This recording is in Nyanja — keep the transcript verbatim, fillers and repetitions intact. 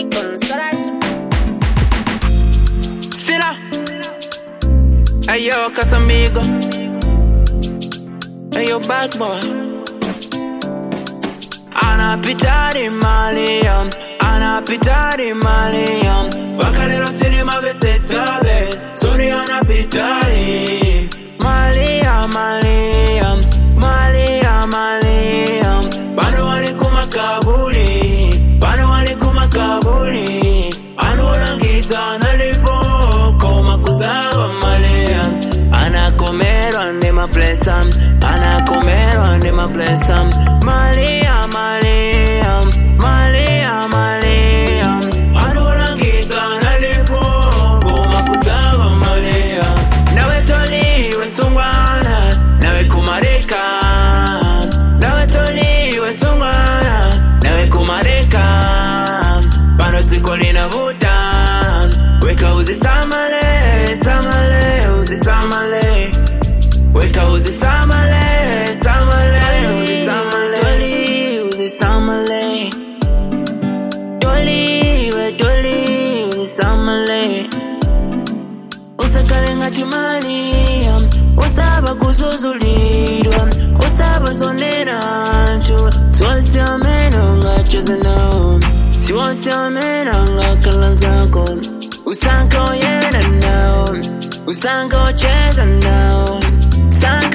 music on Solar. Sina. Ayo, Casamigo. Ayo, bad boy. Anapita di Maliam. Anapita di Maliam. Wakalero cinema vetetabe. Sori anapita di Maliam, Maliam. Maliam, Maliam. Bano wali kuma kabuli. Bano wali kuma kabuli. Anu langiza nalipo. Koma kuzawa Maliam. Anakomero ande maplesam. Anakomero ande maplesam. Maliam, Maliam. Maliam, Maliam. Anu langiza nalipo. Koma kuzawa Maliam. Nawe toli we sungwana. Nawe kumareka. Nawe toli we sungwana. Nawe kumareka. Bano tikolina vuta. Weka uzi samale. Samale uzi samale. Weka uzi samale. Samale uzi samale. Toli uzi samale. Toli we toli uzi samale. Usakale ngati Maliam. Usaba kuzuzulirwa. Usaba zonera nchu. Siwasi amena ngachoza nao. Siwasi amena ngakala zako. Usanka oyena nao. Usanka ocheza nao. Sanka